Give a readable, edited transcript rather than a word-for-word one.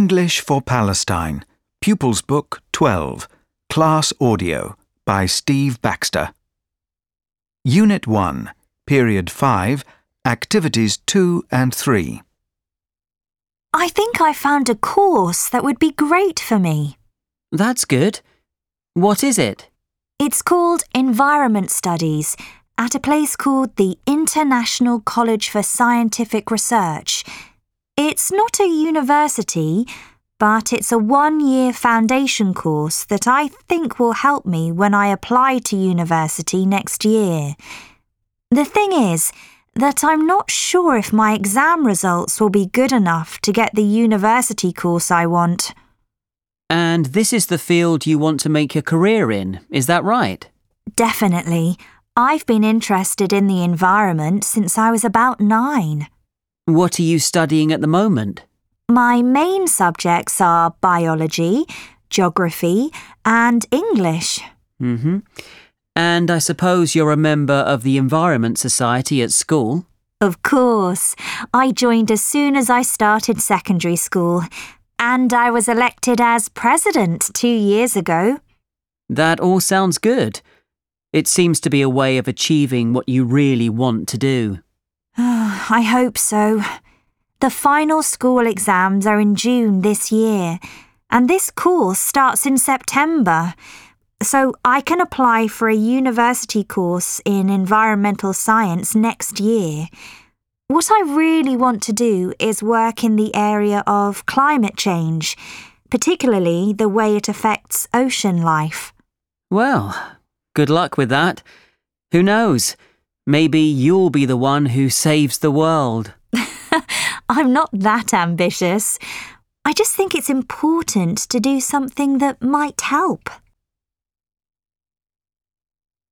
English for Palestine, Pupils Book 12, Class Audio by Steve Baxter. Unit 1, Period 5, Activities 2 and 3. I think I found a course that would be great for me. That's good. What is it? It's called Environment Studies at a place called the International College for Scientific Research. It's not a university, but it's a one-year foundation course that I think will help me when I apply to university next year. The thing is that I'm not sure if my exam results will be good enough to get the university course I want. And this is the field you want to make a career in, is that right? Definitely. I've been interested in the environment since I was about 9. What are you studying at the moment? My main subjects are biology, geography, and English. And I suppose you're a member of the Environment Society at school? Of course. I joined as soon as I started secondary school, and I was elected as president 2 years ago. That all sounds good. It seems to be a way of achieving what you really want to do. I hope so. The final school exams are in June this year, and this course starts in September, so I can apply for a university course in environmental science next year. What I really want to do is work in the area of climate change, particularly the way it affects ocean life. Well, good luck with that. Who knows? Maybe you'll be the one who saves the world. I'm not that ambitious. I just think it's important to do something that might help.